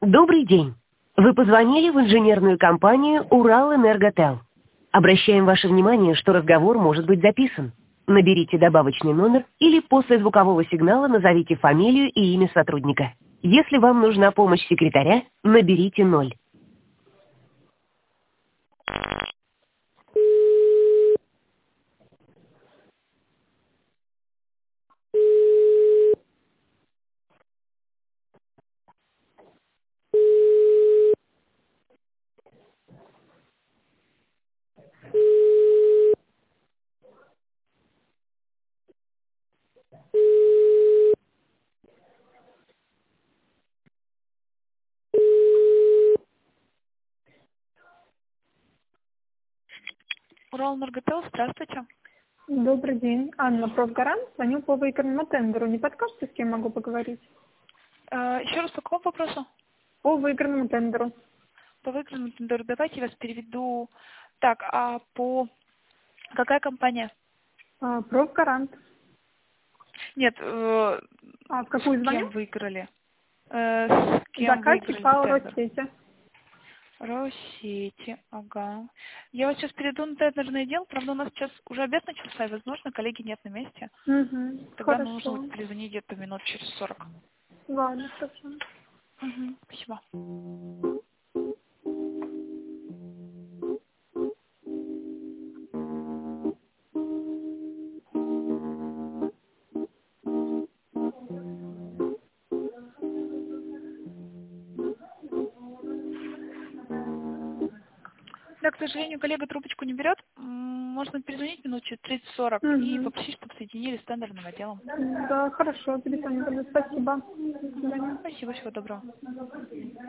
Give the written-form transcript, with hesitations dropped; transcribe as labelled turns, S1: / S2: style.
S1: Добрый день. Вы позвонили в инженерную компанию «Уралэнерготел». Обращаем ваше внимание, что разговор может быть записан. Наберите добавочный номер или после звукового сигнала назовите фамилию и имя сотрудника. Если вам нужна помощь секретаря, наберите 0.
S2: Уралэнерготел, здравствуйте.
S3: Добрый день. Анна, профгарант. Звоню по выигранному тендеру. Не подскажете, с кем могу поговорить?
S2: Еще раз по какому вопросу?
S3: По выигранному тендеру.
S2: По выигранному тендеру. Давайте я вас переведу. Так, а по... Какая компания?
S3: Профгарант.
S2: Нет,
S3: А в какую
S2: с кем
S3: звоню?
S2: выиграли? С кем
S3: Заказчик
S2: выиграли
S3: по
S2: тендер?
S3: Россети.
S2: Россети, ага. Я вас сейчас перейду на тендерный отдел, правда, у нас сейчас уже обед начался, и, возможно, коллеги нет на месте.
S3: Угу.
S2: Тогда нужно
S3: Хорошо.
S2: будет перезвонить где-то минут через 40.
S3: Ладно, хорошо.
S2: Угу, спасибо. Да, к сожалению, коллега трубочку не берет. Можно перезвонить минут через 30-40 и
S3: Угу.
S2: попросить, чтобы соединили с тендерным отделом.
S3: Да, хорошо. Перезвоню. Спасибо. До свидания.
S2: Спасибо, всего доброго.